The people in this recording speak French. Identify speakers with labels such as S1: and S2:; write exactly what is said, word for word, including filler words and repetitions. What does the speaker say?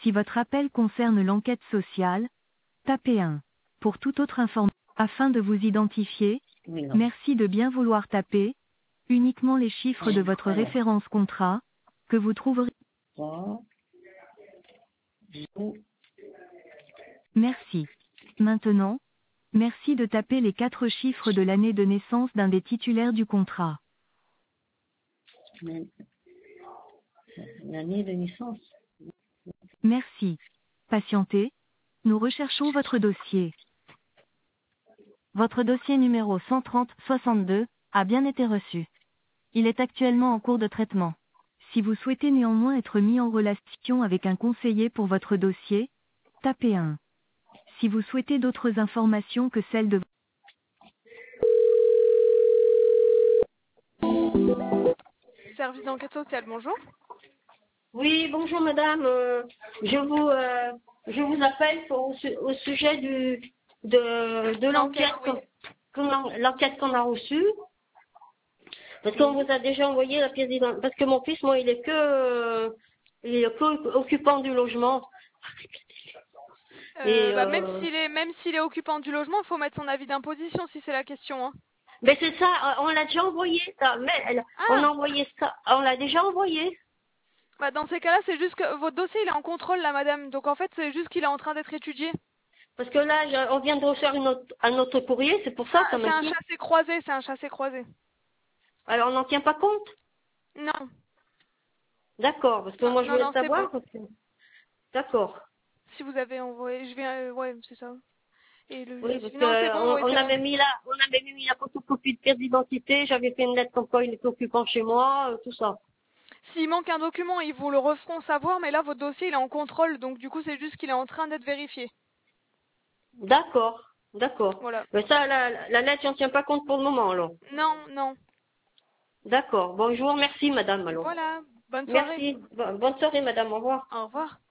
S1: Si votre appel concerne l'enquête sociale, tapez un. Pour toute autre information, afin de vous identifier,
S2: Oui, non.
S1: merci de bien vouloir taper uniquement les chiffres de votre
S2: Alors,
S1: référence contrat, que vous trouverez.
S2: trois, zéro,
S1: Merci. Maintenant, merci de taper les quatre chiffres de l'année de naissance d'un des titulaires du contrat.
S2: l'année de naissance.
S1: Merci. Patientez. Nous recherchons votre dossier. Votre dossier numéro cent trente soixante-deux a bien été reçu. Il est actuellement en cours de traitement. Si vous souhaitez néanmoins être mis en relation avec un conseiller pour votre dossier, tapez un. Si vous souhaitez d'autres informations que celles de Service d'enquête sociale, bonjour.
S3: Oui, bonjour madame. Euh, je vous euh, je vous appelle pour, au, su- au sujet du de, de l'enquête
S1: L'enquête, oui.
S3: qu'on qu'on a- l'enquête qu'on a reçue. Parce qu'on vous a déjà envoyé la pièce d'identité. Parce que mon fils, moi, il est que euh, il est que occupant du logement.
S1: Euh,
S3: Et
S1: bah, même
S3: euh,
S1: s'il est même s'il est occupant du logement, il faut mettre son avis d'imposition si c'est la question. Hein.
S3: mais c'est ça, euh, on l'a déjà envoyé ça. Mais elle- on
S1: Ah,
S3: a envoyé ça, on l'a déjà envoyé.
S1: bah dans ces cas-là, c'est juste que votre dossier il est en contrôle là, madame. Donc en fait, c'est juste qu'il est en train d'être étudié.
S3: Parce que là, je- on vient de recevoir une autre- un autre courrier, c'est pour ça
S1: Ah,
S3: que ça
S1: c'est un
S3: m'inquiète.
S1: chassé croisé, c'est un chassé croisé.
S3: Alors on n'en tient pas compte.
S1: Non,
S3: D'accord, parce que
S1: non,
S3: moi je
S1: non,
S3: voulais
S1: non, c'est bon.
S3: savoir. Parce que... D'accord.
S1: Si vous avez envoyé, je vais, euh, ouais, c'est ça. Et
S3: Oui,
S1: le,
S3: parce que
S1: non, c'est
S3: euh,
S1: bon,
S3: on,
S1: oui,
S3: on
S1: c'est bon.
S3: avait mis là, on avait mis la photocopie de pièce d'identité, j'avais fait une lettre comme quoi il était occupant chez moi, euh, tout ça.
S1: S'il manque un document, ils vous le referont savoir, mais là, votre dossier, il est en contrôle, donc du coup, c'est juste qu'il est en train d'être vérifié.
S3: D'accord, d'accord.
S1: Voilà.
S3: Mais ça, la, la lettre, j'en tiens pas compte pour le moment, alors.
S1: Non, non.
S3: D'accord. Bon, je vous remercie, madame, alors.
S1: Voilà. Bonne soirée.
S3: Merci. Bo- Bonne soirée, madame. Au revoir.
S1: Au revoir.